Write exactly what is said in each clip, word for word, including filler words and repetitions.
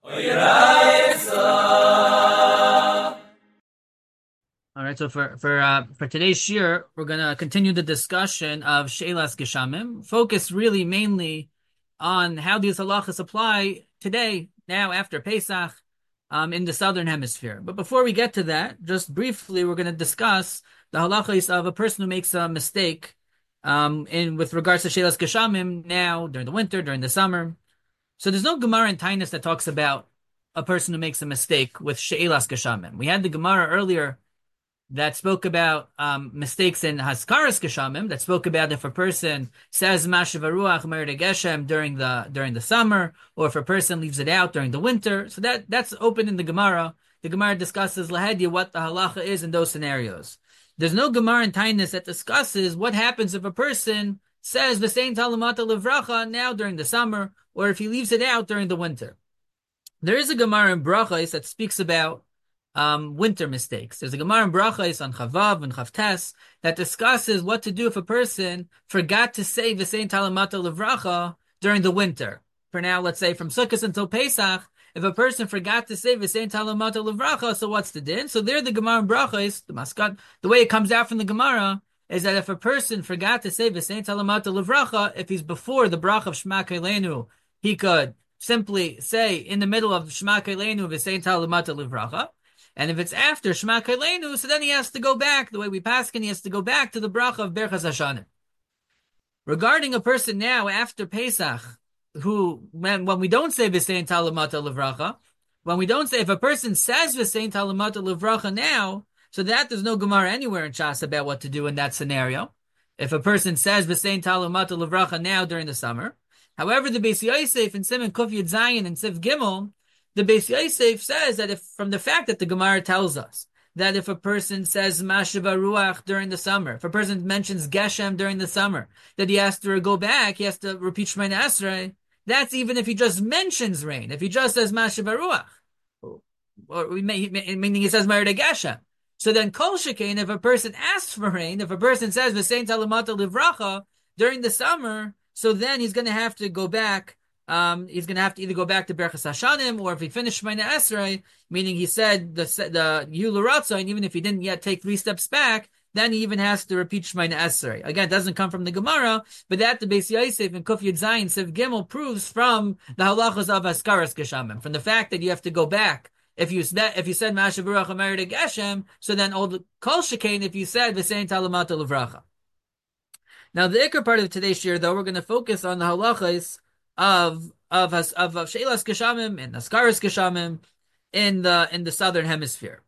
All right, so for for uh, for today's shir, we're gonna continue the discussion of She'elas Geshamim, focus really mainly on how these halachas apply today, now after Pesach, um, in the southern hemisphere. But before we get to that, just briefly, we're gonna discuss the halachas of a person who makes a mistake, um, in with regards to She'elas Geshamim now during the winter, during the summer. So there's no Gemara in Tainus that talks about a person who makes a mistake with She'elas Geshamim. We had the Gemara earlier that spoke about um, mistakes in Haskaras Geshamim, that spoke about if a person says Mashav Ruach Mered Geshem during the during the summer, or if a person leaves it out during the winter. So that that's open in the Gemara. The Gemara discusses Lahedya what the halacha is in those scenarios. There's no Gemara in Tainus that discusses what happens if a person says the same Talamata Levracha now during the summer, or if he leaves it out during the winter. There is a Gemara in Brachos that speaks about Um, winter mistakes. There's a Gemara in Brachos on Chavav and Chavtes that discusses what to do if a person forgot to say V'sein Talamata Levracha during the winter. For now, let's say from Sukkot until Pesach, if a person forgot to say V'sein Talamata Levracha, so what's the din? So there, the Gemara in Brachos, the Maskat, the way it comes out from the Gemara is that if a person forgot to say V'sein Talamata Levracha, if he's before the Brach of Shema Keilenu, he could simply say in the middle of Shema Keilenu V'sein Talamata Levracha. And if it's after Shema Keilenu, so then he has to go back, the way we paskin, he has to go back to the bracha of Berchas Hashanim. Regarding a person now after Pesach, who, when, when we don't say V'sein Talamata Levracha, when we don't say, if a person says V'sein Talamata Levracha now, so that there's no Gemara anywhere in Shas about what to do in that scenario. If a person says V'sein Talamata Levracha now during the summer. However, the Beis Yosef in Simon Kuf Yud Zayin and Siv Gimel, the Beis Yosef says that if, from the fact that the Gemara tells us that if a person says Mashiva Ruach during the summer, if a person mentions Geshem during the summer, that he has to go back, he has to repeat Shemoneh Esrei, that's even if he just mentions rain. If he just says Mashiva Ruach, or we may, meaning he says Mered Geshem. So then Kol Shekain, if a person asks for rain, if a person says V'sein Talamata Livracha during the summer, so then he's going to have to go back. Um, he's going to have to either go back to Berchas Hashanim, or if he finished Shemoneh Esrei, meaning he said the the Yulu Ratzah, and even if he didn't yet take three steps back, then he even has to repeat Shemoneh Esrei. Again, it doesn't come from the Gemara, but that the Beis Yosef and Kuf Yud Zayin Siv Gimel proves from the halachas of Askaras Geshamim, from the fact that you have to go back. If you if you said Mashav Ruach Mered Geshem, so then all the Kol Shekain if you said V'sein Talamata Levracha. Now the ikar part of today's shir, though, we're going to focus on the halachas of of of, of She'elas Geshamim and Askaras Geshamim in the in the southern hemisphere.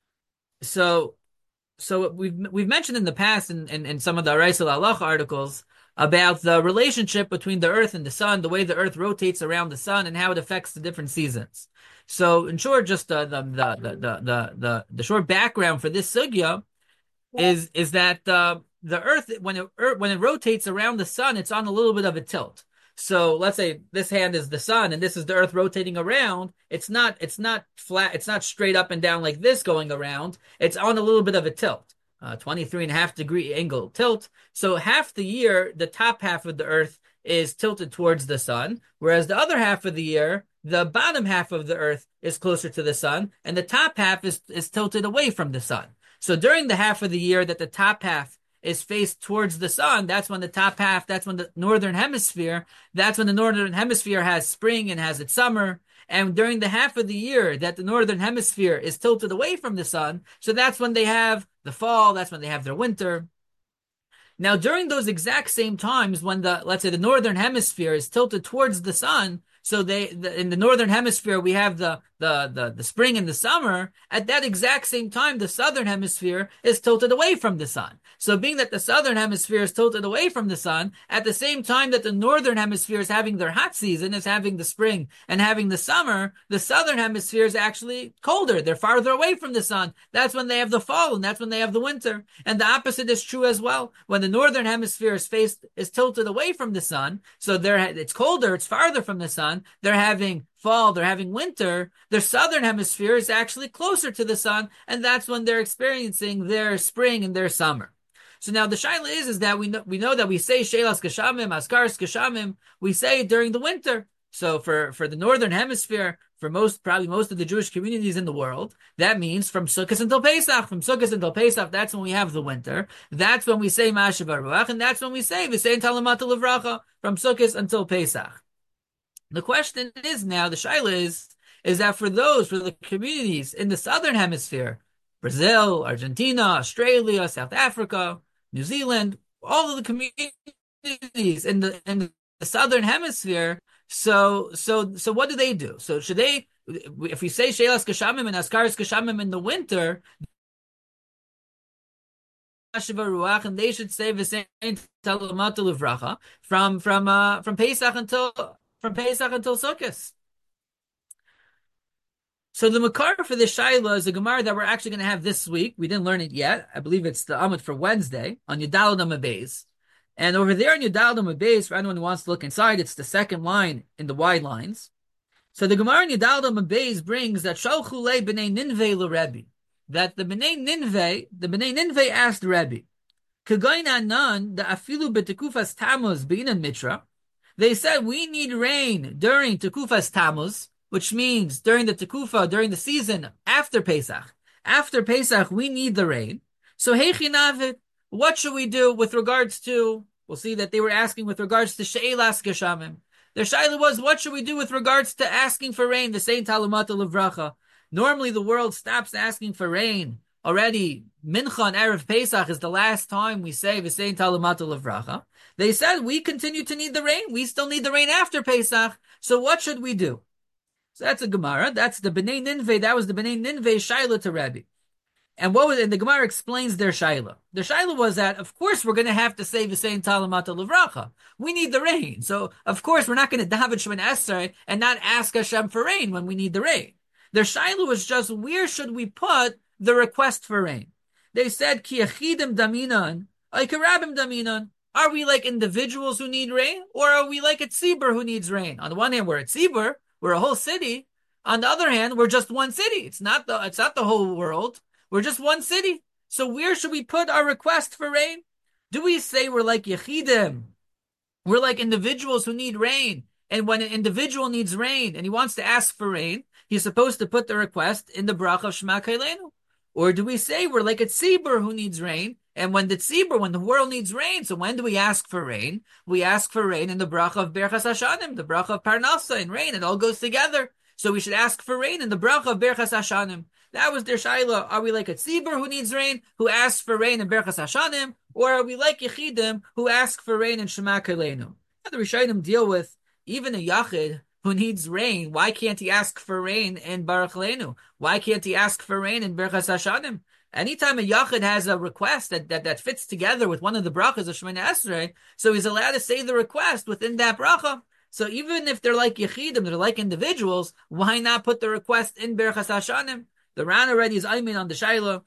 So, so we've we've mentioned in the past in, in, in some of the Araisal Halach articles about the relationship between the earth and the sun, the way the earth rotates around the sun, and how it affects the different seasons. So, in short, just uh, the, the the the the the the short background for this sugya is is that uh, the earth when it when it rotates around the sun, it's on a little bit of a tilt. So let's say this hand is the sun and this is the earth rotating around. It's not, it's not flat. It's not straight up and down like this going around. It's on a little bit of a tilt, uh, twenty-three and a half degree angle tilt. So half the year, the top half of the earth is tilted towards the sun, whereas the other half of the year, the bottom half of the earth is closer to the sun and the top half is, is tilted away from the sun. So during the half of the year that the top half is faced towards the sun, that's when the top half, that's when the northern hemisphere, that's when the northern hemisphere has spring and has its summer. And during the half of the year that the northern hemisphere is tilted away from the sun, so that's when they have the fall, that's when they have their winter. Now, during those exact same times when the, let's say the northern hemisphere is tilted towards the sun, so they, the, in the northern hemisphere, we have the, the, the, the spring and the summer. At that exact same time, the southern hemisphere is tilted away from the sun. So being that the southern hemisphere is tilted away from the sun, at the same time that the northern hemisphere is having their hot season, is having the spring and having the summer, the southern hemisphere is actually colder. They're farther away from the sun. That's when they have the fall and that's when they have the winter. And the opposite is true as well. When the northern hemisphere is faced, is tilted away from the sun, so they're, it's colder, it's farther from the sun, they're having fall, they're having winter, their southern hemisphere is actually closer to the sun, and that's when they're experiencing their spring and their summer. So now the shaila is, is that we know, we know that we say She'elas Geshamim, Askaras Geshamim, we say it during the winter. So for, for the northern hemisphere, for most, probably most of the Jewish communities in the world, that means from Sukkot until Pesach. From Sukkot until Pesach, that's when we have the winter. That's when we say Mashiv Ruach, and that's when we say V'sein Talamata Levracha from Sukkot until Pesach. The question is now, the shaila is, is that for those, for the communities in the southern hemisphere, Brazil, Argentina, Australia, South Africa, New Zealand, all of the communities in the in the southern hemisphere. So so so what do they do? So should they, if we say Shelas Geshamim and Askaris Geshamim in the winter, and they should say V'sein Talamata Levracha from from uh, from Pesach until from Pesach until Sukkot. So the Makar for this Shaila is a Gemara that we're actually going to have this week. We didn't learn it yet. I believe it's the Amud for Wednesday on Yudalad Amud Beis. And over there in Yudalad Amud Beis, for anyone who wants to look inside, it's the second line in the wide lines. So the Gemara in Yudalad Amud Beis brings that Shalchu le b'nei Ninveh l'Rebbe, that the b'nei Ninveh, the b'nei Ninveh asked Rebbe, K'goyna nan the afilu b'tekufas Tammuz b'inan mitra. They said we need rain during Tekufas Tammuz, which means during the Tekufa, during the season after Pesach. After Pesach, we need the rain. So Heichinavid, what should we do with regards to, we'll see that they were asking with regards to She'elas Geshamim. Their shaila was, what should we do with regards to asking for rain, the Saint Talamata Levracha? Normally the world stops asking for rain. Already, Mincha and Erev Pesach is the last time we say V'sein Talamata Levracha. They said, we continue to need the rain. We still need the rain after Pesach. So what should we do? So that's a Gemara. That's the B'nai Ninveh. That was the B'nai Ninveh Shaila to Rebbe. And what was, and the Gemara explains their Shaila. Their Shaila was that, of course, we're going to have to say V'sein Talamata Levracha. We need the rain. So, of course, we're not going to daven Shemoneh Esrei and not ask Hashem for rain when we need the rain. Their Shaila was just, where should we put the request for rain? They said, Ki Yechidim Daminan, Ay Karabim Daminan. Are we like individuals who need rain, or are we like a tzibur who needs rain? On the one hand, we're a tzibur, we're a whole city. On the other hand, we're just one city. It's not the it's not the whole world. We're just one city. So where should we put our request for rain? Do we say we're like yechidim? We're like individuals who need rain. And when an individual needs rain and he wants to ask for rain, he's supposed to put the request in the bracha of Shema Kailenu. Or do we say we're like a tzibur who needs rain? And when the tzibur, when the world needs rain, so when do we ask for rain? We ask for rain in the bracha of Berchas Hashanim, the bracha of Parnasa, and rain. It all goes together. So we should ask for rain in the bracha of Berchas Hashanim. That was their shaila. Are we like a tzibur who needs rain, who asks for rain in Berchas Hashanim? Or are we like Yechidim, who ask for rain in Shema Kalenu? The Rishonim deal with even a Yachid who needs rain. Why can't he ask for rain in Baruch Leinu? Why can't he ask for rain in Berchas Hashanim? Anytime a Yachid has a request that, that, that fits together with one of the brachas of Shemoneh Esrei, so he's allowed to say the request within that bracha. So even if they're like Yechidim, they're like individuals, why not put the request in Berchas Hashanim? The Ran already is Aymin on the Shaila,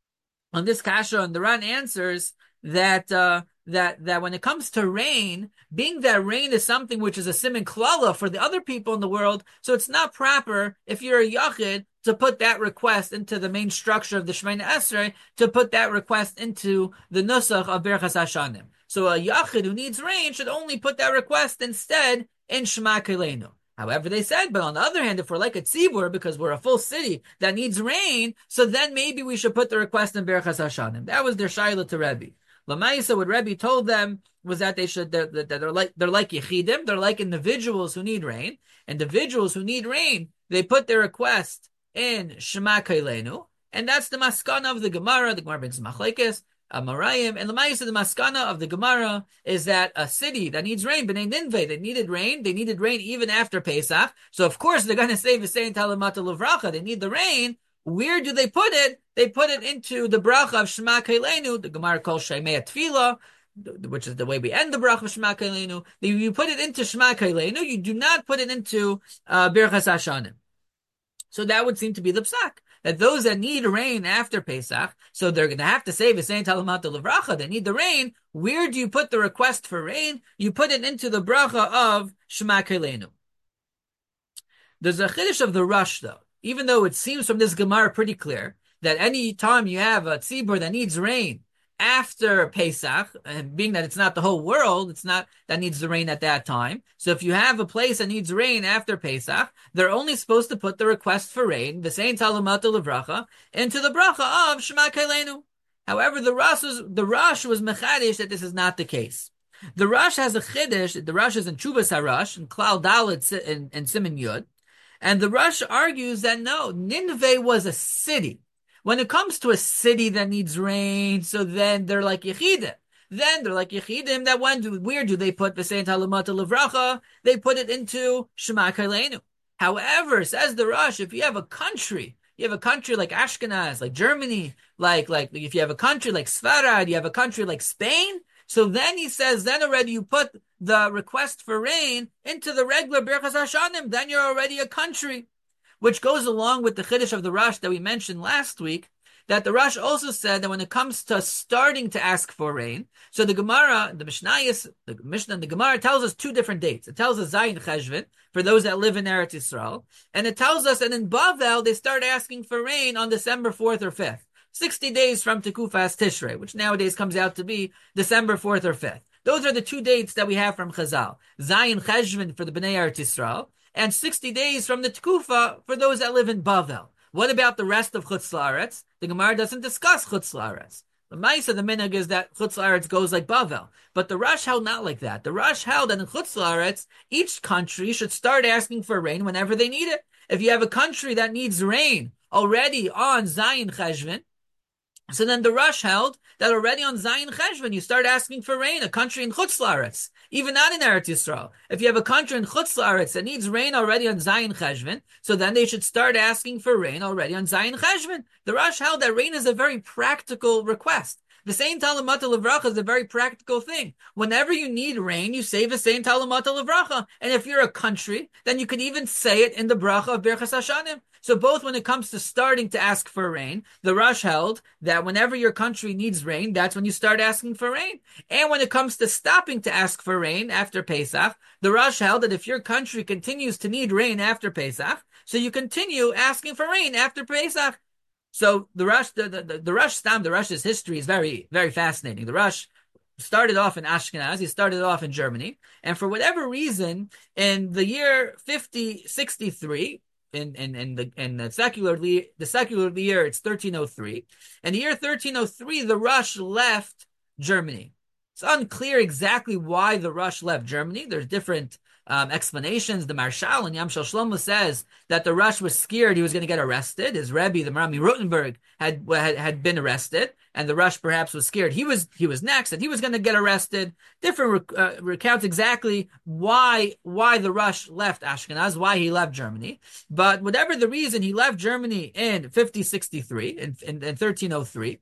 on this Kasha, and the Ran answers that, uh, that, that when it comes to rain, being that rain is something which is a siman klala for the other people in the world, so it's not proper if you're a Yachid to put that request into the main structure of the Shemoneh Esrei, to put that request into the Nusach of Berchas Hashanim. So a Yachid who needs rain should only put that request instead in Shema Kelenu. However, they said, but on the other hand, if we're like a tzibur, because we're a full city that needs rain, so then maybe we should put the request in Berchas Hashanim. That was their shaila to Rebbe. Lamaisa, what Rebbe told them was that they should, that they're, they're like, they're like yechidim, they're like individuals who need rain. Individuals who need rain, they put their request in Shema Kailenu, and that's the maskana of the Gemara. The Gemara brings machlekes, Amarayim, and the Ma'isa, the maskana of the Gemara is that a city that needs rain, B'nai Ninveh, they needed rain, they needed rain even after Pesach, so of course they're going to say V'sein Talamata Levracha, they need the rain. Where do they put it? They put it into the bracha of Shema Kailenu, the Gemara calls Shemei Tefillah, which is the way we end the bracha of Shema Kailenu. You put it into Shema Kailenu, you do not put it into uh, Berchas Hashanim. So that would seem to be the psak, that those that need rain after Pesach, so they're going to have to say V'sein Talamata Levracha, they need the rain. Where do you put the request for rain? You put it into the bracha of Shema Kailenu. There's a chiddush of the Rush, though. Even though it seems from this Gemara pretty clear that any time you have a tzibur that needs rain, after Pesach, and being that it's not the whole world, it's not that needs the rain at that time. So if you have a place that needs rain after Pesach, they're only supposed to put the request for rain, the same Talumata Levracha, into the bracha of Shema Kailenu. However, the Rosh was the Rosh was mechadish that this is not the case. The Rosh has a chiddush. The Rosh is in Chuvas Harash in Klal Dalet and, and Siman Yud, and the Rosh argues that no, Nineveh was a city. When it comes to a city that needs rain, so then they're like Yechidim. Then they're like Yechidim that when do, where do they put the Saint Halamata Levracha? They put it into Shema Kailenu. However, says the Rosh, if you have a country, you have a country like Ashkenaz, like Germany, like, like if you have a country like Sfarad, you have a country like Spain, so then he says, then already you put the request for rain into the regular Birchas Hashanim, then you're already a country. Which goes along with the Chiddush of the Rosh that we mentioned last week, that the Rosh also said that when it comes to starting to ask for rain, so the Gemara, the Mishnayos, the Mishnah and the Gemara tells us two different dates. It tells us Zayin Cheshvan, for those that live in Eretz Yisrael, and it tells us that in Bavel, they start asking for rain on December fourth or fifth, sixty days from Tekufas Tishrei, which nowadays comes out to be December fourth or fifth. Those are the two dates that we have from Chazal. Zayin Cheshvan for the Bnei Eretz Yisrael, and sixty days from the Tkufa for those that live in Bavel. What about the rest of Chutz La'aretz? The Gemara doesn't discuss Chutz La'aretz. The Maisa, the minhag is that Chutz La'aretz goes like Bavel. But the Rosh held not like that. The Rosh held that in Chutz La'aretz, each country should start asking for rain whenever they need it. If you have a country that needs rain already on Zayin Cheshvan, so then the Rosh held that already on Zayin Cheshvan, you start asking for rain, a country in Chutz La'aretz, even not in Eretz Yisrael. If you have a country in Chutz La'aretz that needs rain already on Zayin Cheshvan, so then they should start asking for rain already on Zayin Cheshvan. The Rosh held that rain is a very practical request. The same Talumata Levracha is a very practical thing. Whenever you need rain, you say the same Talumata Levracha. And if you're a country, then you could even say it in the bracha of Birchas Hashanim. So both when it comes to starting to ask for rain, the Rosh held that whenever your country needs rain, that's when you start asking for rain. And when it comes to stopping to ask for rain after Pesach, the Rosh held that if your country continues to need rain after Pesach, so you continue asking for rain after Pesach. So the Rosh, the, the, the Rosh Stam, the Rosh's history is very, very fascinating. The Rosh started off in Ashkenaz, he started off in Germany, and for whatever reason, in the year fifty sixty-three, in, in, in the in the secular the secular year, it's thirteen oh three. In the year thirteen oh three, the Rosh left Germany. It's unclear exactly why the Rosh left Germany. There's different Um, explanations. The Marshal and Yam Shel Shlomo says that the Rosh was scared he was going to get arrested. His Rebbe, the Marami Rotenberg, had, had had been arrested, and the Rosh perhaps was scared he was he was next, and he was going to get arrested. Different uh, recounts exactly why why the Rosh left Ashkenaz, why he left Germany. But whatever the reason, he left Germany in fifty sixty-three, in, in, in thirteen oh three.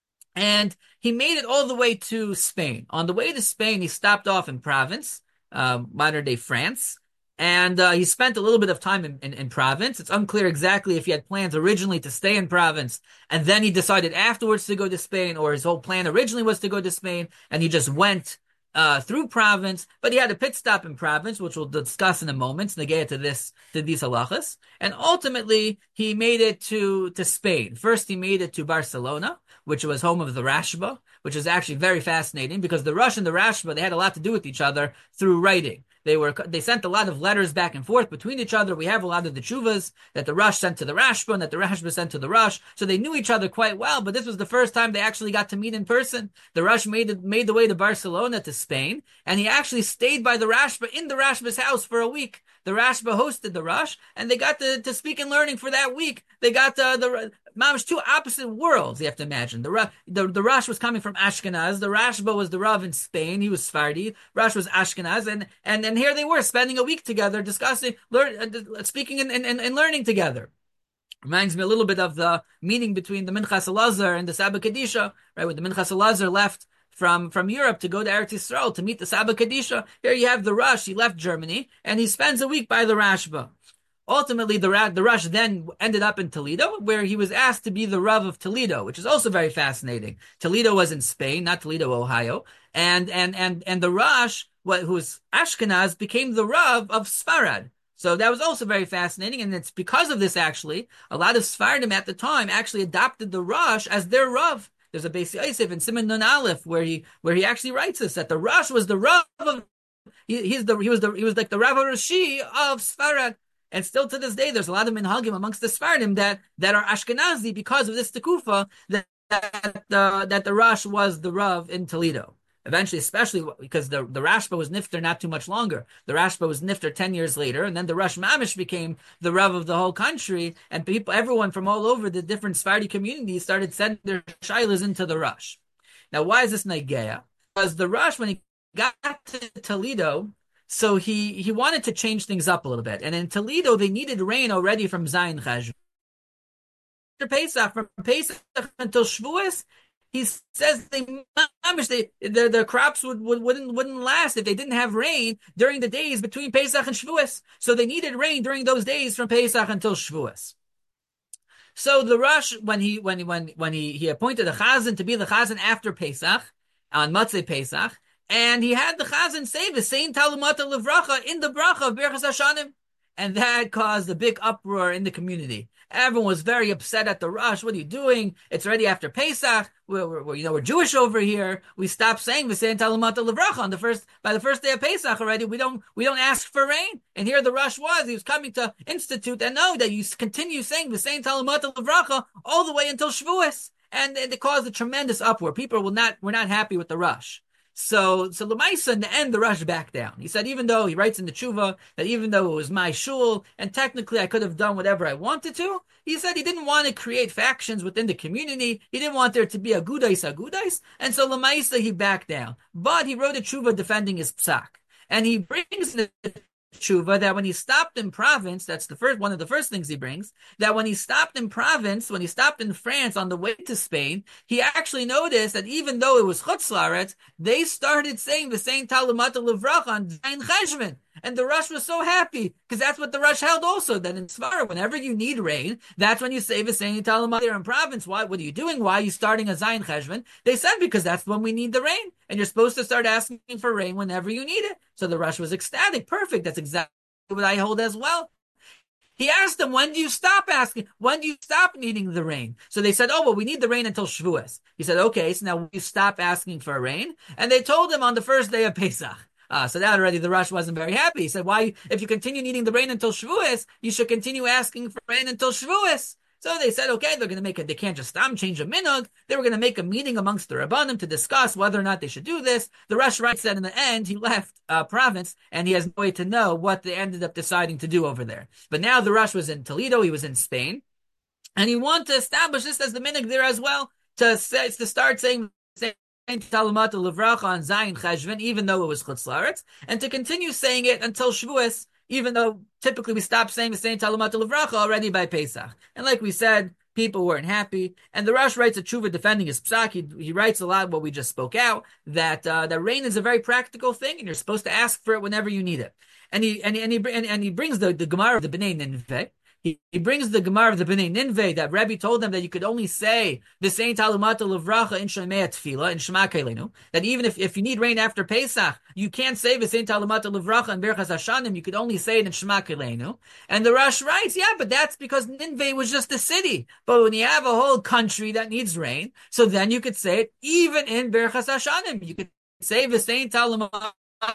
And he made it all the way to Spain. On the way to Spain, he stopped off in Provence, Uh, modern day France, and uh, he spent a little bit of time in, in, in Provence. It's unclear exactly if he had plans originally to stay in Provence and then he decided afterwards to go to Spain, or his whole plan originally was to go to Spain and he just went uh, through Provence, but he had a pit stop in Provence, which we'll discuss in a moment, negate to this, to these halachas, and ultimately he made it to, to Spain. First he made it to Barcelona, which was home of the Rashba, which is actually very fascinating because the Rosh and the Rashba, they had a lot to do with each other through writing. They were they sent a lot of letters back and forth between each other. We have a lot of the chuvas that the Rosh sent to the Rashba and that the Rashba sent to the Rosh. So they knew each other quite well, but this was the first time they actually got to meet in person. The Rosh made it, made the way to Barcelona, to Spain, and he actually stayed by the Rashba in the Rashba's house for a week. The Rashba hosted the Rosh, and they got to, to speak and learning for that week. They got uh, the Mamish, two opposite worlds, you have to imagine. The, the the Rosh was coming from Ashkenaz. The Rashba was the Rav in Spain. He was Sfardi. Rosh was Ashkenaz. And and, and here they were spending a week together, discussing, learn, uh, speaking and, and, and learning together. Reminds me a little bit of the meeting between the Minchas Elazar and the Saba Kadisha, right? When the Minchas Elazar left from, from Europe to go to Eretz Yisrael to meet the Saba Kadisha, here you have the Rosh. He left Germany and he spends a week by the Rashba. Ultimately, the, the Rosh then ended up in Toledo, where he was asked to be the Rav of Toledo, which is also very fascinating. Toledo was in Spain, not Toledo, Ohio. And, and, and, and the Rosh, who was Ashkenaz, became the Rav of Sfarad. So that was also very fascinating. And it's because of this, actually, a lot of Sfaradim at the time actually adopted the Rosh as their Rav. There's a Beis Yosef in Siman Nun Aleph where he where he actually writes this that the Rosh was the Rav of he, he's the he was the he was like the Rav Rashi of Sfarad. And still to this day, there's a lot of minhagim amongst the Sfaradim that that are Ashkenazi because of this tekufa that that the that the Rosh was the Rav in Toledo. Eventually, especially because the, the Rashba was Nifter not too much longer. The Rashba was Nifter ten years later, and then the Rosh Mamish became the Rav of the whole country, and people, everyone from all over the different Sephardi communities started sending their shilas into the Rosh. Now, why is this Naigeya? Because the Rosh, when he got to Toledo, so he, he wanted to change things up a little bit. And in Toledo, they needed rain already from Zayin Cheshvan. After Pesach, from Pesach until Shavuos, he says they, they the, the crops would, would, wouldn't wouldn't last if they didn't have rain during the days between Pesach and Shavuos. So they needed rain during those days from Pesach until Shavuos. So the Rosh, when he when when when he, he appointed a Chazan to be the Chazan after Pesach, on Matzei Pesach, and he had the Chazan say the same Talumata Levracha in the bracha of Berachas Hashanim. And that caused a big uproar in the community. Everyone was very upset at the Rosh. What are you doing? It's already after Pesach. We're, we're you know, we're Jewish over here. We stopped saying V'sein Talumata Levracha on the first by the first day of Pesach already. We don't we don't ask for rain. And here the Rosh was. He was coming to institute and know that you continue saying V'sein Talumata Levracha all the way until Shavuos. And, and it caused a tremendous uproar. People were not were not happy with the Rosh. So, so Lamaisa, in the end, the Rosh backed down. He said, even though he writes in the Tshuva that even though it was my shul and technically I could have done whatever I wanted to, he said he didn't want to create factions within the community. He didn't want there to be a gudais, a gudais, and so Lamaisa he backed down. But he wrote a Tshuva defending his psak, and he brings the Tshuva that when he stopped in province, that's the first one of the first things he brings, that when he stopped in province, when he stopped in France on the way to Spain, he actually noticed that even though it was Chutz La'aretz, they started saying the same Talumata Levracha on Zayin Cheshvan. And the Rosh was so happy, because that's what the Rosh held also, that in Svara, whenever you need rain, that's when you say the same Talumata there in province. Why? What are you doing? Why are you starting a Zayin Cheshvan? They said because that's when we need the rain. And you're supposed to start asking for rain whenever you need it. So the Rosh was ecstatic. Perfect. That's exactly what I hold as well. He asked them, when do you stop asking? When do you stop needing the rain? So they said, oh, well, we need the rain until Shavuos. He said, okay, so now you stop asking for rain. And they told him on the first day of Pesach. Uh, so that already the Rosh wasn't very happy. He said, why, if you continue needing the rain until Shavuos, you should continue asking for rain until Shavuos. So they said, okay, they're going to make it. They can't just stop, change a minhag. They were going to make a meeting amongst the Rabbanim to discuss whether or not they should do this. The Rosh writes that in the end, he left uh, province and he has no way to know what they ended up deciding to do over there. But now the Rosh was in Toledo. He was in Spain. And he wanted to establish this as the minhag there as well, to, say, to start saying, saying Talumata Levracha on Zayin Cheshvan, even though it was Chutz La'aretz, and to continue saying it until Shavuos, even though typically we stop saying the same Talumata Levracha already by Pesach. And like we said, people weren't happy. And the Rosh writes a tshuva defending his psak. He, he writes a lot what we just spoke out, that uh, that rain is a very practical thing, and you're supposed to ask for it whenever you need it. And he and he and he, and, and he brings the, the Gemara of the Bnei Ninveh. He, he brings the Gemara of the Bnei Ninveh that Rebbe told them that you could only say the same Talumata Levracha in Shemei Tefillah, in Shema Keilenu, that even if, if you need rain after Pesach, you can't say the same Talumata Levracha in Berachas Hashanim, you could only say it in Shema Keilenu. And the Rosh writes, yeah, but that's because Ninveh was just a city. But when you have a whole country that needs rain, so then you could say it even in Berachas Hashanim. You could say the same Talumata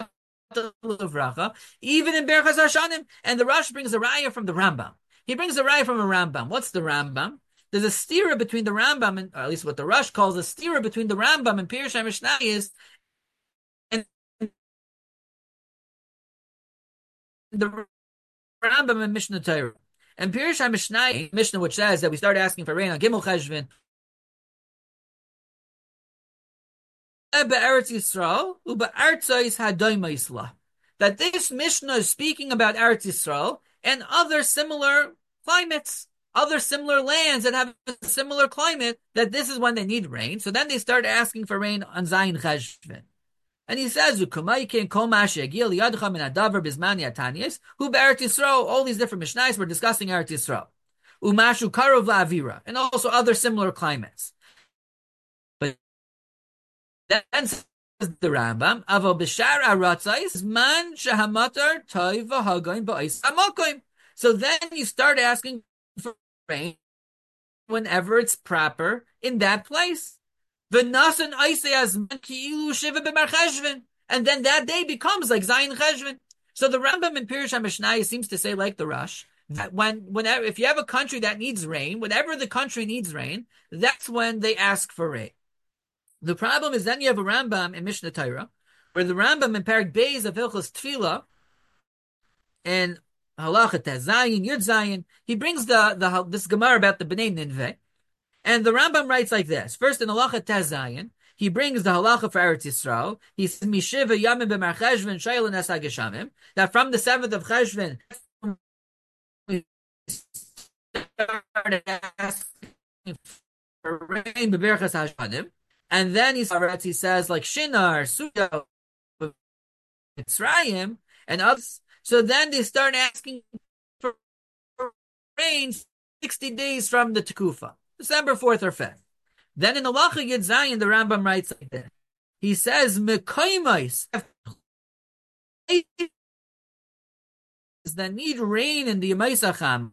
Levracha, even in Berachas Hashanim. And the Rosh brings a raya from the Rambam. He brings a raya from a Rambam. What's the Rambam? There's a stira between the Rambam, and or at least what the Rosh calls a stira between the Rambam and Pirush HaMishnah is, and the Rambam and Mishnah Torah. And Pirush HaMishnah, Mishnah which says that we start asking for rain on Gimel Cheshvan, Be'eretz Yisrael, u'be'artzos hadoyma Yisla. That this Mishnah is speaking about Eretz Yisrael and other similar climates, other similar lands that have a similar climate, that this is when they need rain. So then they start asking for rain on Zayin Cheshvan. And he says, who be'Eretz Yisrael, all these different Mishnahs were discussing Eretz Yisrael. Umashu karov la'avira, and also other similar climates. But then the Rambam, Avo b'shar aratzais man shehamatar toiv v'hagoyim ba'is amakoyim. So then you start asking for rain whenever it's proper in that place. V'nasan Isay as Ki'ilu Shiva B'Mar Cheshvan. And then that day becomes like Zayin Cheshvan. So the Rambam in Pirush HaMishnah seems to say, like the Rush, that when, whenever, if you have a country that needs rain, whenever the country needs rain, that's when they ask for rain. The problem is then you have a Rambam in Mishnah Torah, where the Rambam in Parak Beis of Hilchos Tefillah, and Halacha Zayin, Yud Zayin, he brings the, the this Gemara about the Bnei Ninveh, and the Rambam writes like this. First, in Halacha Zayin, he brings the Halacha for Eretz Yisrael. He says, Mishiva Yamim B'Mar Cheshvan Shayla Nesa Geshamim, that from the seventh of Cheshvan, we started asking for rain, B'Berchas HaShanim, and then he says, like Shinar, Sudo, Mitzrayim, and others. So then they start asking for rain sixty days from the Tekufa, December fourth or fifth. Then in the Halacha Yud Zayin, the Rambam writes like this. He says, Mekoimos, that need rain in the Yemaisacham.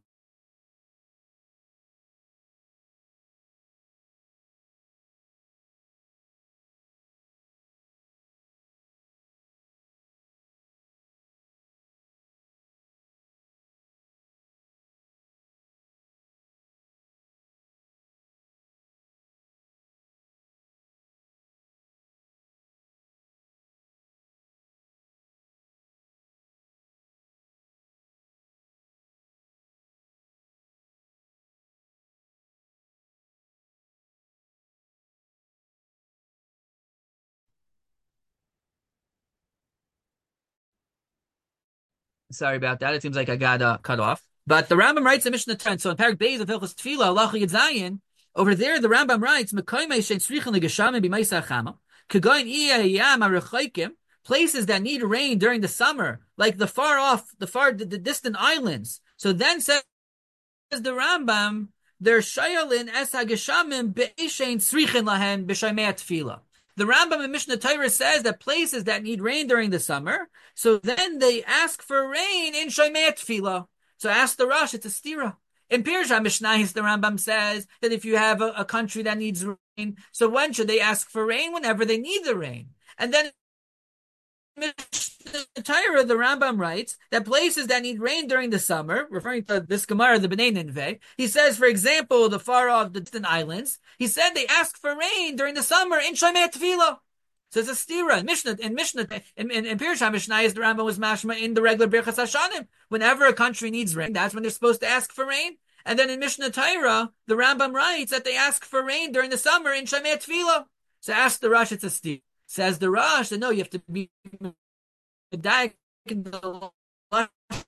Sorry about that. It seems like I got uh, cut off. But the Rambam writes in Mishnah ten. So in Parak Beis of Hilchos Tefillah, Halacha Yud Zayin, over there the Rambam writes, Mekoimei shein tzrichin legeshamim b'maisa chama, kagoyin iya yam arechaykim, places that need rain during the summer, like the far off, the far, the, the distant islands. So then says the Rambam, they're shayalin es hageshamim be'eshein tzrichin lahen b'shaymei tefillah. The Rambam in Mishnah Torah says that places that need rain during the summer, so then they ask for rain in Shoymei Tefillah. So ask the Rosh, it's a stira. In Pirush HaMishnah, the Rambam says that if you have a, a country that needs rain, so when should they ask for rain? Whenever they need the rain. And then Mishnah Torah, the Rambam writes that places that need rain during the summer, referring to this Gemara, the Bnei Ninveh, he says, for example, the far off, the distant islands, he said they ask for rain during the summer in Shoymei Tefillah. So it's a stira. In Mishnah, in Mishnah, in, in, in Pirush HaMishnah, the Rambam was mashma in the regular Birchas Hashanim. Whenever a country needs rain, that's when they're supposed to ask for rain. And then in Mishnah Torah, the Rambam writes that they ask for rain during the summer in Shoymei Tefillah. So ask the Rosh, it's a stira. Says the Rosh, no, you have to be medayek in the of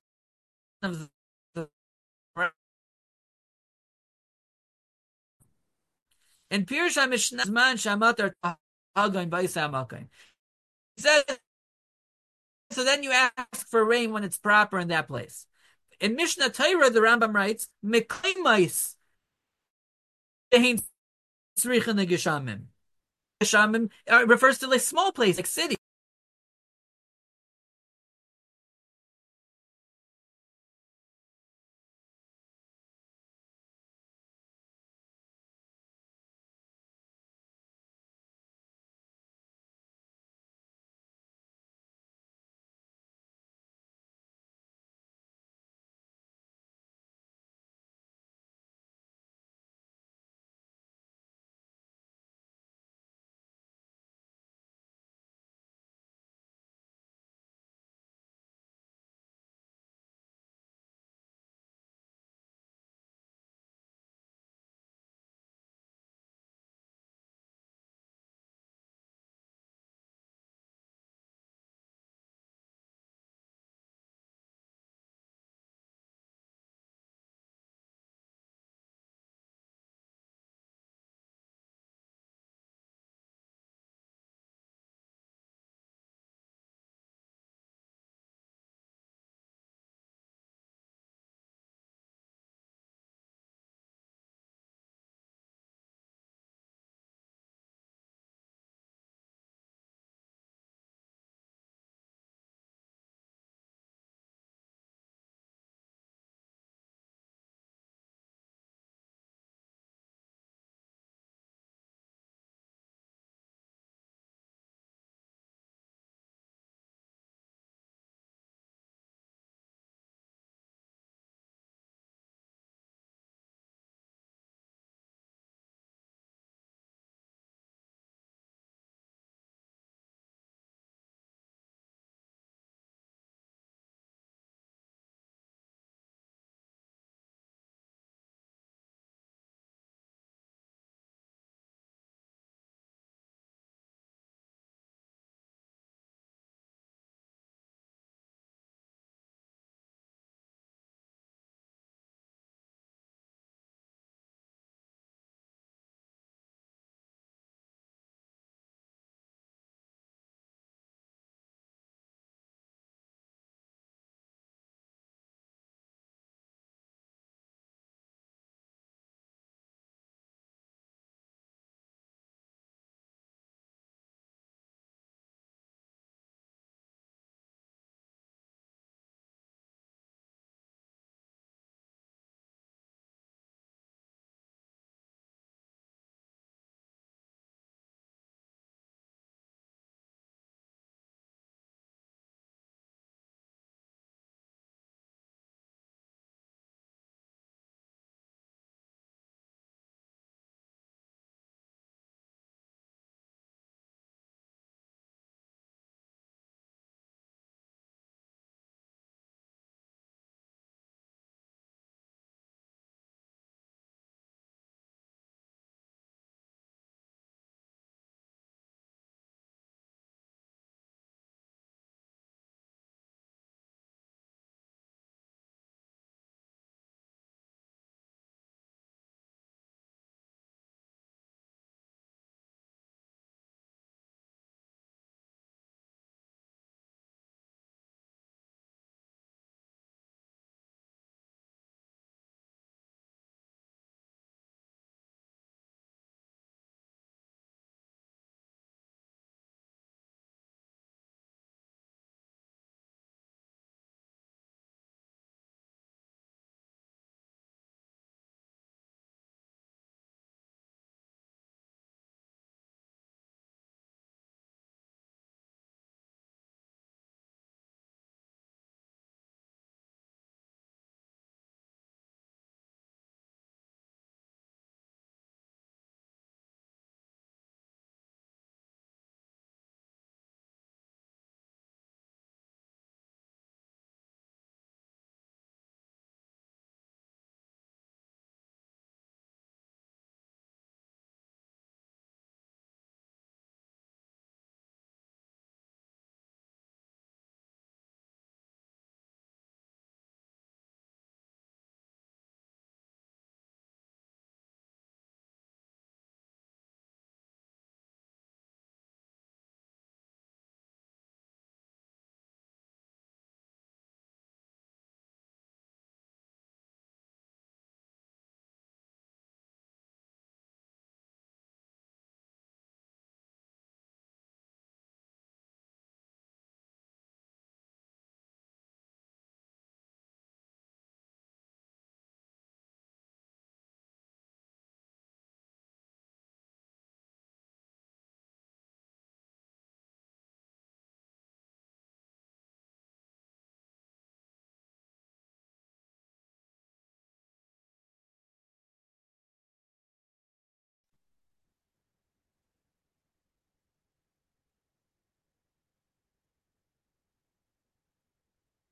the in Pirush HaMishnah, Zman Shamatar Hagoin Ba'isa Hamakoin. He says, so then you ask for rain when it's proper in that place. In Mishnah Torah, the Rambam writes, Mekoimos shein tzrichin legeshamim. Geshamim refers to like small place, like city.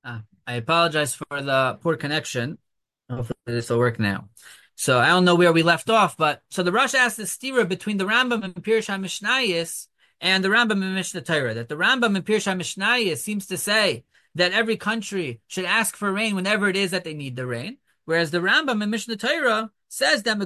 Uh, I apologize for the poor connection. Hopefully this will work now. So I don't know where we left off, but so the Rosh asked the stira between the Rambam and Pirush HaMishnayos and the Rambam and Mishnah Torah. That the Rambam and Pirush HaMishnayos seems to say that every country should ask for rain whenever it is that they need the rain, whereas the Rambam and Mishnah Torah says that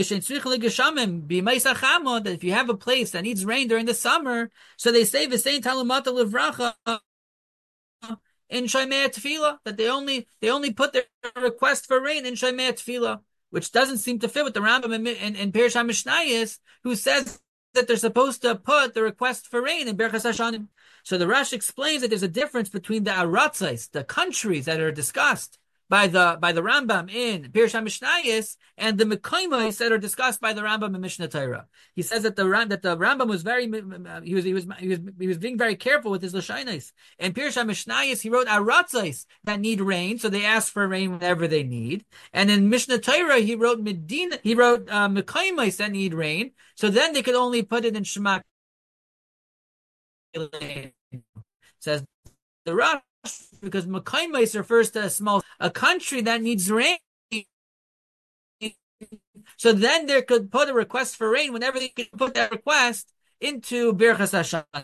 that if you have a place that needs rain during the summer, so they say v'sein talumata livracha in Shomei Tefillah, that they only they only put their request for rain in Shomei Tefillah, which doesn't seem to fit with the Rambam in, in, in Pirush HaMishnayos, who says that they're supposed to put the request for rain in Berachas Hashanim. So the Rash explains that there's a difference between the Aratzais, the countries that are discussed by the by the Rambam in Pirush HaMishnayos, and the Mekayimos that are discussed by the Rambam in Mishnah Torah. He says that the that the Rambam was very he was he was he was he was being very careful with his lashonos. In Pirush HaMishnayos, he wrote Aratzais that need rain, so they ask for rain whenever they need. And in Mishnah Torah, he wrote Medina, he wrote uh, Mekayimos that need rain, so then they could only put it in Shema. Says the Rash, because Mekayimos refers to a small a country that needs rain. So then they could put a request for rain whenever they could put that request into Birchas Hashanim.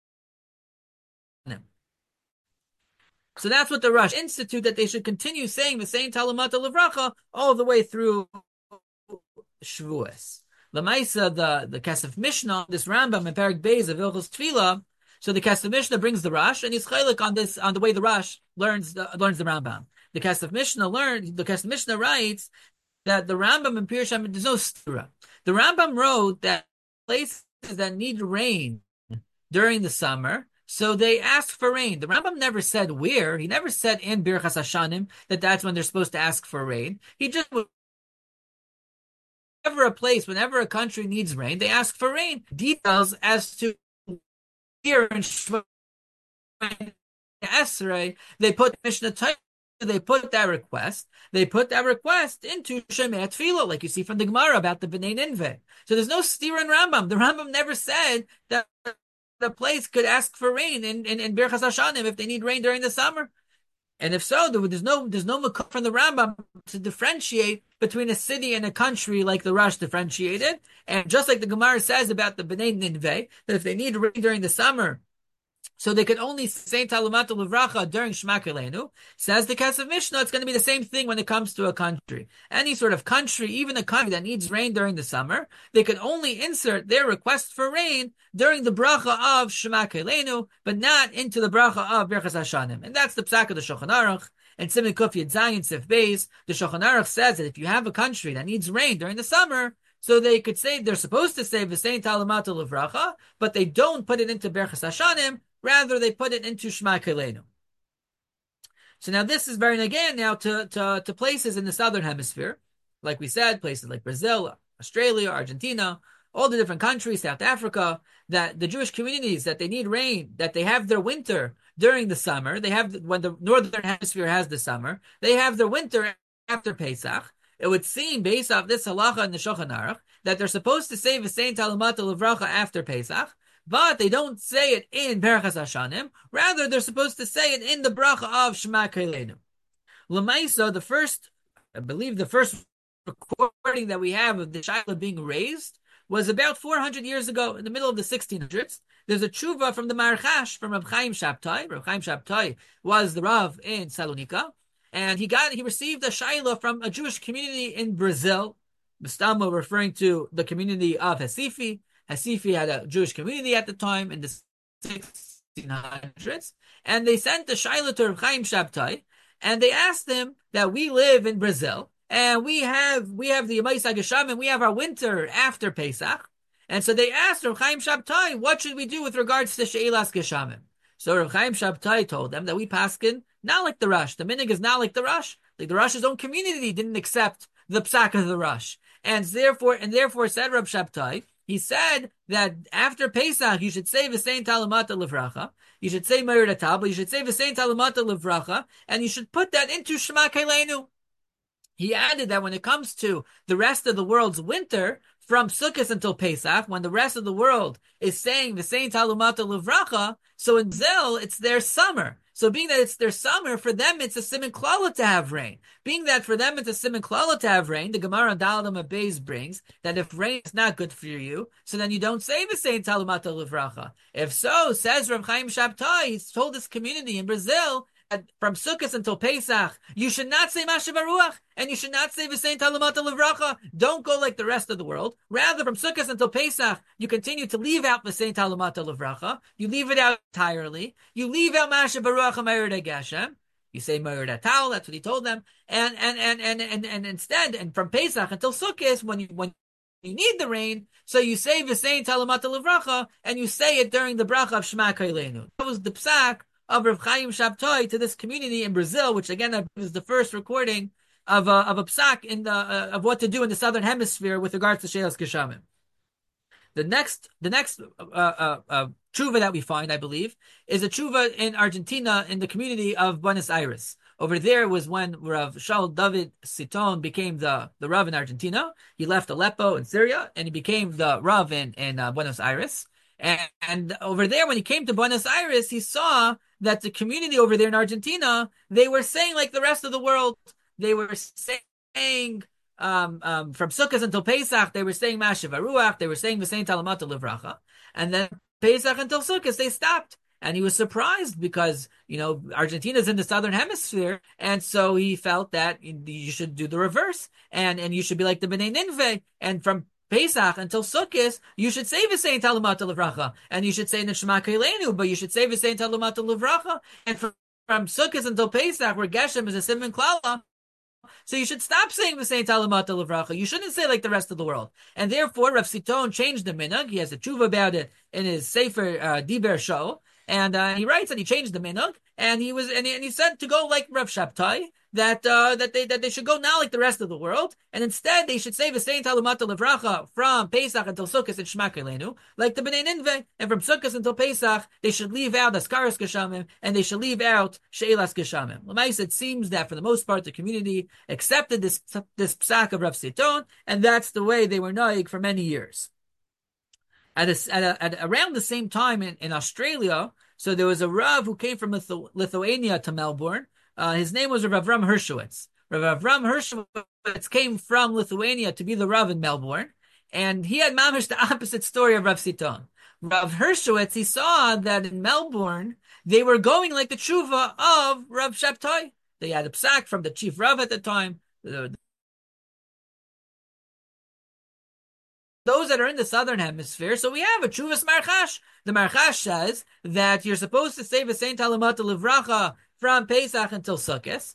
So that's what the Rosh institute, that they should continue saying the same Talmud Levracha all the way through Shavuos. Lamaisa, the the Kesef Mishnah, this Rambam in Perek Beis of Ilchos Tefillah. So the Kesef Mishnah brings the Rosh, and he's chaylik on this on the way the Rosh learns the, learns the Rambam. The Kesef Mishnah learns the Kesef Mishnah writes that the Rambam in Pirush HaMishnayos, there's no stira. The Rambam wrote that places that need rain during the summer, so they ask for rain. The Rambam never said where. He never said in Birchas Hashanim that that's when they're supposed to ask for rain. He just, whenever a place, whenever a country needs rain, they ask for rain. Details as to here in Esrei, they put Mishnah Torah, they put that request, they put that request into Shemei Tefillah, like you see from the Gemara about the Bnei Ninveh. So there's no steer in Rambam. The Rambam never said that the place could ask for rain in, in, in Birchas Hashanim if they need rain during the summer. And if so, there's no there's no makor from the Rambam to differentiate between a city and a country like the Rosh differentiated. And just like the Gemara says about the Bnei Ninveh, that if they need rain during the summer, so they could only say Talumata Levracha during Shema Kelenu. Says the Kesef Mishnah, it's going to be the same thing when it comes to a country. Any sort of country, even a country that needs rain during the summer, they could only insert their request for rain during the bracha of Shema Kelenu, but not into the bracha of Birchas Hashanim. And that's the psak of the Shulchan Aruch. And Siman Kuf Yud Zayin Sif Beis, the Shulchan Aruch says that if you have a country that needs rain during the summer, so they could say, they're supposed to say V'sein Talumata Levracha, but they don't put it into Birchas Hashanim. Rather, they put it into Shema Kelenu. So now this is very again now to, to, to places in the southern hemisphere, like we said, places like Brazil, Australia, Argentina, all the different countries, South Africa, that the Jewish communities that they need rain, that they have their winter during the summer. They have when the northern hemisphere has the summer, they have their winter after Pesach. It would seem, based off this halacha in the Shulchan Aruch, that they're supposed to say V'sein Talumata Levracha after Pesach. But they don't say it in Berachas Hashanim. Rather, they're supposed to say it in the bracha of Shema Kelenu. L'maisa, the first, I believe the first recording that we have of the Shaila being raised was about four hundred years ago, in the middle of the sixteen hundreds. There's a tshuva from the Marchash, from Reb Chaim Shabtai. Reb Chaim Shabtai was the Rav in Salonika, and he got he received a Shaila from a Jewish community in Brazil, Mustama referring to the community of Hasifi. Hasifi had a Jewish community at the time in the sixteen hundreds, and they sent the Shaila to Reb Chaim Shabtai, and they asked him that we live in Brazil, and we have we have the Yemais HaGeshamim, and we have our winter after Pesach, and so they asked Reb Chaim Shabtai, what should we do with regards to She'ilas Geshamim? So Reb Chaim Shabtai told them that we paskin not like the Rosh. The minig is not like the Rosh. Like the Rosh's own community didn't accept the psak of the Rosh, and therefore and therefore said Reb Shabtai, he said that after Pesach, you should say V'sein Talumata Levracha, you should say Meir Tabla, you should say V'sein Talumata Levracha, and you should put that into Shema Kelenu. He added that when it comes to the rest of the world's winter, from Sukkot until Pesach, when the rest of the world is saying V'sein Talumata Levracha, so in Brazil, it's their summer. So being that it's their summer, for them it's a siman klala to have rain. Being that for them it's a siman klala to have rain, the Gemara on Daladam Abayz brings that if rain is not good for you, so then you don't say the same talumata livracha. If so, says Rav Chaim Shabtai, he's told this community in Brazil, from Sukkot until Pesach, you should not say Mashav Ruach, and you should not say V'sein Talumata Livracha. Don't go like the rest of the world. Rather, from Sukkot until Pesach, you continue to leave out V'sein Talumata Livracha. You leave it out entirely. You leave out Mashav Ruach Me'er Geshem. You say Me'er Tal. That's what he told them. And and and and and and instead, and from Pesach until Sukkot, when you when you need the rain, so you say V'sein Talumata Livracha, and you say it during the bracha of Shema Kailenu. That was the psak of Rav Chaim Shabtai to this community in Brazil, which again is the first recording of a, of a psak in the uh, of what to do in the southern hemisphere with regards to Sheilas Geshamim. The next, the next uh, uh, uh, tshuva that we find, I believe, is a tshuva in Argentina in the community of Buenos Aires. Over there was when Rav Shaul David Siton became the, the Rav in Argentina. He left Aleppo in Syria, and he became the Rav in, in uh, Buenos Aires. And, and over there, when he came to Buenos Aires, he saw that the community over there in Argentina, they were saying like the rest of the world. They were saying um, um, from Sukkot until Pesach, they were saying Mashav Ruach, they were saying V'sein Talamata Livracha, and then Pesach until Sukkot, they stopped. And he was surprised because, you know, Argentina's in the southern hemisphere, and so he felt that you should do the reverse, and, and you should be like the B'nai Ninveh, and from Pesach until Sukkot, you should say V'sein Talumata Livracha, and you should say Neshama Kailenu, but you should say V'sein Talumata Livracha, and from, from Sukkot until Pesach, where Geshem is a Siman Klala, so you should stop saying V'sein Talumata Livracha. You shouldn't say like the rest of the world. And therefore, Rav Siton changed the minhag. He has a tshuva about it in his Sefer uh, Diber Show, and uh, he writes that he changed the minhag, and he was and he, and he said to go like Rav Shabtai, that uh, that they that they should go now like the rest of the world, and instead they should say V'sein Talumata Livracha from Pesach until Sukkot and Shema Kailenu, like the B'nai Ninveh, and from Sukkot until Pesach they should leave out Askaras Geshamim, and they should leave out Sheilas Geshamim. L'mais, it seems that for the most part the community accepted this this psak of Rav Siton, and that's the way they were noig for many years. At, a, at, a, at around the same time in, in Australia, so there was a Rav who came from Lithu- Lithuania to Melbourne. Uh, his name was Rav Avram Hershowitz. Rav Avram Hershowitz came from Lithuania to be the Rav in Melbourne, and he had mamish the opposite story of Rav Siton. Rav Hershowitz, he saw that in Melbourne, they were going like the tshuva of Rav Shabtai. They had a psak from the chief Rav at the time, the, those that are in the southern hemisphere. So we have a Chuvas Marchash. The Marchash says that you're supposed to say V'sein Talumata Livracha from Pesach until Sukkot.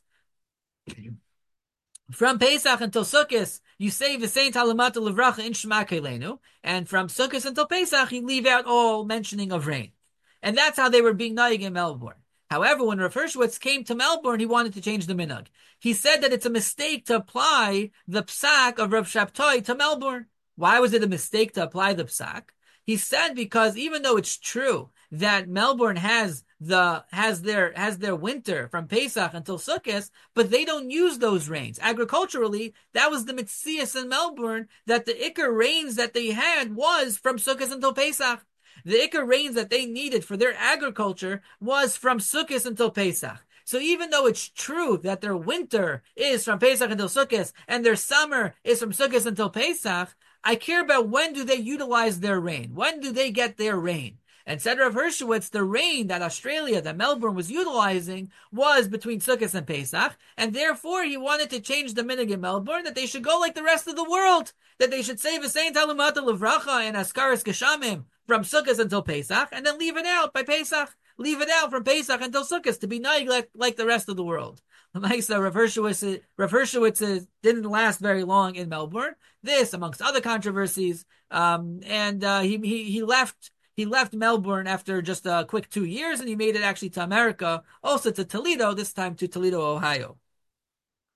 From Pesach until Sukkot, you say V'sein Talumata Livracha in Shema Kailenu, and from Sukkot until Pesach, you leave out all mentioning of rain. And that's how they were being naig in Melbourne. However, when Rav Hershowitz came to Melbourne, he wanted to change the minhag. He said that it's a mistake to apply the psak of Rav Shabtai to Melbourne. Why was it a mistake to apply the psak? He said because even though it's true that Melbourne has the has their has their winter from Pesach until Sukkot, but they don't use those rains. Agriculturally, that was the mitzias in Melbourne, that the ikar rains that they had was from Sukkot until Pesach. The ikar rains that they needed for their agriculture was from Sukkot until Pesach. So even though it's true that their winter is from Pesach until Sukkot and their summer is from Sukkot until Pesach, I care about when do they utilize their rain? When do they get their rain? And said Rav Hershowitz, the rain that Australia, that Melbourne was utilizing was between Sukkot and Pesach, and therefore he wanted to change the minhag in Melbourne, that they should go like the rest of the world, that they should say V'sein Talumata Livracha and Askaras Geshamim from Sukkot until Pesach, and then leave it out by Pesach. Leave it out from Pesach until Sukkot to be naig like, like the rest of the world. So Rav Hershowitz, Rav Hershowitz didn't last very long in Melbourne. This, amongst other controversies, um, and uh, he, he he left he left Melbourne after just a quick two years, and he made it actually to America, also to Toledo, this time to Toledo, Ohio.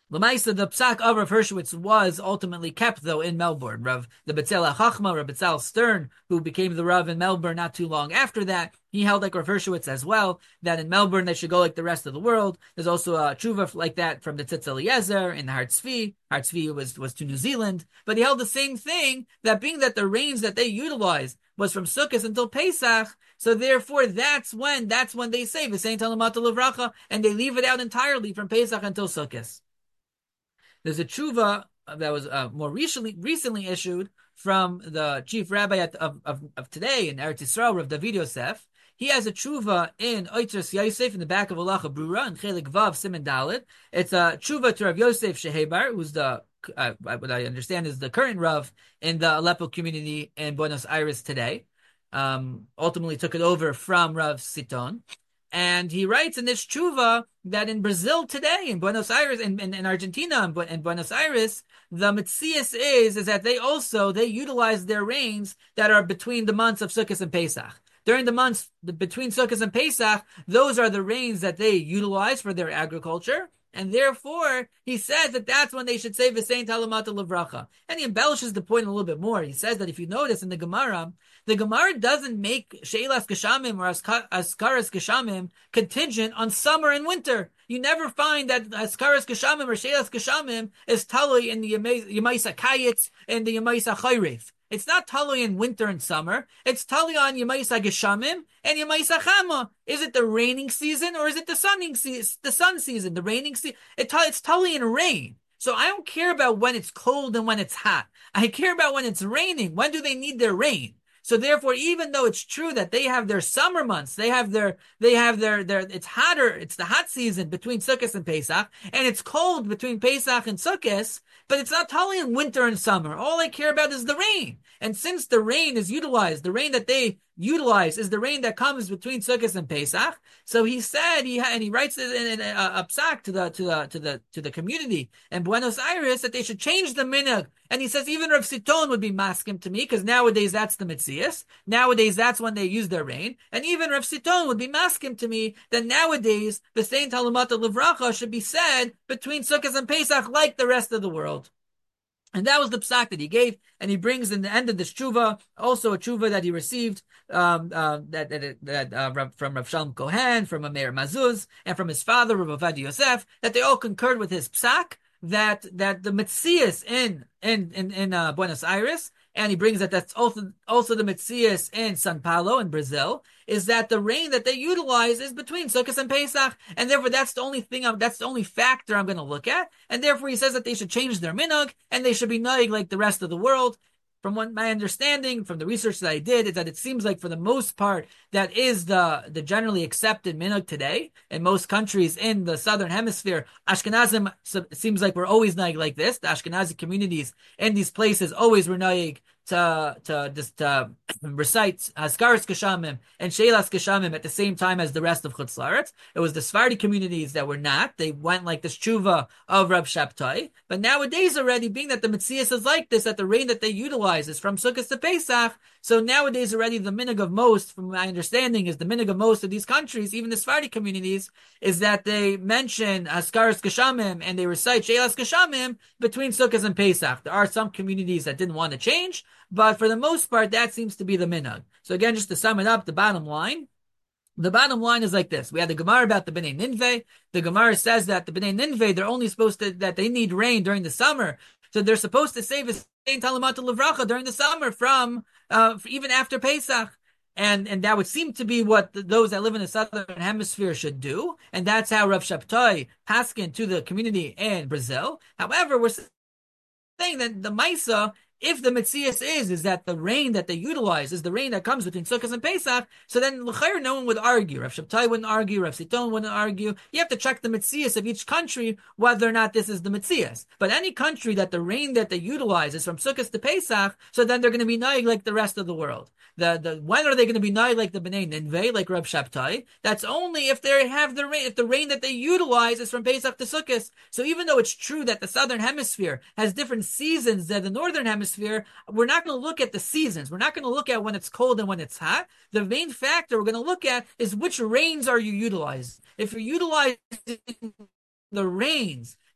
Lamaisa, the psak of Rav Hershowitz was ultimately kept, though, in Melbourne. Rav the Betzalel Chachma, Rav Betzalel Stern, who became the Rav in Melbourne not too long after that, he held like Rav Hershowitz as well, that in Melbourne they should go like the rest of the world. There's also a tshuva like that from the Tzitz Eliezer in the Har Tzvi. Har Tzvi was, was to New Zealand, but he held the same thing, that being that the rains that they utilized was from Sukkot until Pesach, so therefore that's when, that's when they say, V'sein Talamata Levracha, and they leave it out entirely from Pesach until Sukkot. There's a tshuva that was uh, more recently recently issued from the chief rabbi of, of, of today in Eretz Yisrael, Rav David Yosef. He has a tshuva in Oitras Yosef in the back of Halacha Brura in Chelik Vav Siman Dalet. It's a tshuva to Rav Yosef Shehebar, who's the uh, what I understand is the current Rav in the Aleppo community in Buenos Aires today. Um, ultimately took it over from Rav Siton. And he writes in this tshuva that in Brazil today, in Buenos Aires, in, in, in Argentina, in, in Buenos Aires, the mitzias is, is that they also, they utilize their rains that are between the months of Sukkot and Pesach. During the months between Sukkot and Pesach, those are the rains that they utilize for their agriculture. And therefore, he says that that's when they should say V'sein Talamata Levracha. And he embellishes the point a little bit more. He says that if you notice in the Gemara, the Gemara doesn't make She'ilas Geshamim or Askaras Geshamim contingent on summer and winter. You never find that Askaras Geshamim or She'ilas Geshamim is talui in the Yemaisa Kayitz and the Yemaisa Chayrif. It's not talui in winter and summer. It's talui on Yemaisa Geshamim and Yemaisa Chama. Is it the raining season or is it the sunning season? The sun season, the raining season. It, it's talui in rain. So I don't care about when it's cold and when it's hot. I care about when it's raining. When do they need their rain? So therefore, even though it's true that they have their summer months, they have their, they have their, their, it's hotter, it's the hot season between Sukkot and Pesach, and it's cold between Pesach and Sukkot, but it's not totally in winter and summer. All I care about is the rain. And since the rain is utilized, the rain that they utilize is the rain that comes between Sukkot and Pesach. So he said, he ha- and he writes it in, in a, a psak to the to the to the to the community in Buenos Aires that they should change the minhag. And he says even Rav Siton would be maskim to me because nowadays that's the mitzias. Nowadays that's when they use their rain. And even Rav Siton would be maskim to me that nowadays the Saint Talamata Levracha should be said between Sukkot and Pesach like the rest of the world. And that was the psak that he gave, and he brings in the end of this tshuva, also a tshuva that he received um, uh, that, that, that uh, from Rav Shalom Kohen, from Meir Mazuz, and from his father, Rav Avad Yosef, that they all concurred with his psak, that that the mitzias in in in, in uh, Buenos Aires, and he brings that that's also also the mitzias in São Paulo in Brazil, is that the rain that they utilize is between Sukkot and Pesach, and therefore that's the only thing, I'm, that's the only factor I'm going to look at, and therefore he says that they should change their minhag, and they should be noig like the rest of the world. From what my understanding, from the research that I did, is that it seems like for the most part, that is the, the generally accepted minhag today. In most countries in the southern hemisphere, Ashkenazim seems like we're always noig like this. The Ashkenazi communities in these places always were noig to to just uh, recite Haskaras Geshamim and Sheilas Geshamim at the same time as the rest of Chutz La'aretz. It was the Sephardi communities that were not. They went like this tshuva of Rab Shabtai. But nowadays already, being that the Metzias is like this, that the rain that they utilize is from Sukkot to Pesach, so nowadays already the minhag of most, from my understanding, is the minhag of most of these countries, even the Sephardi communities, is that they mention Haskaras Geshamim and they recite Sheilas Geshamim between Sukkot and Pesach. There are some communities that didn't want to change, but for the most part, that seems to be the minhag. So again, just to sum it up, the bottom line, the bottom line is like this. We had the Gemara about the Bnei Ninveh. The Gemara says that the Bnei Ninveh, they're only supposed to, that they need rain during the summer. So they're supposed to save V'sein Talamata Levracha during the summer from, uh, even after Pesach. And, and that would seem to be what the, those that live in the southern hemisphere should do. And that's how Rav Shabtai paskin to the community in Brazil. However, we're saying that the Maisa, if the Metzias is, is that the rain that they utilize is the rain that comes between Sukkot and Pesach, so then l'chayr no one would argue. Rav Shabtai wouldn't argue, Rav Siton wouldn't argue. You have to check the Metzias of each country, whether or not this is the Metzias. But any country that the rain that they utilize is from Sukkot to Pesach, so then they're going to be naig like the rest of the world. The, the, when are they going to be naig like the Bnei Ninveh, like Rav Shabtai? That's only if they have the rain, if the rain that they utilize is from Pesach to Sukkot. So even though it's true that the southern hemisphere has different seasons than the northern hemisphere, we're not going to look at the seasons. We're not going to look at when it's cold and when it's hot. The main factor we're going to look at is which rains are you utilizing. If you're utilizing the rains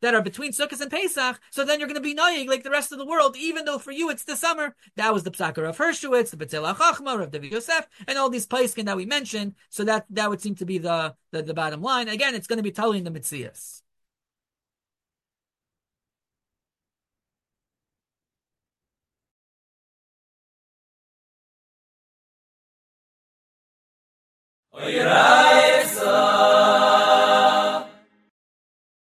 that are between Sukkot and Pesach, so then you're going to be noyig like the rest of the world, even though for you it's the summer. That was the Psaka of Hershowitz, the B'tzela Chachma, of David Yosef, and all these Paiskin that we mentioned. So that that would seem to be the the, the bottom line. Again, it's going to be totally in the Mitzias. Oira